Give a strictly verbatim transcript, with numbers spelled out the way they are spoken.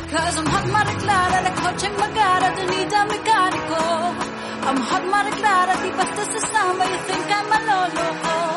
Cause I'm hot mariclara, la coche magara, dunida mecanico. I'm hot mariclara, di basta sa samba, you think I'm a lolo.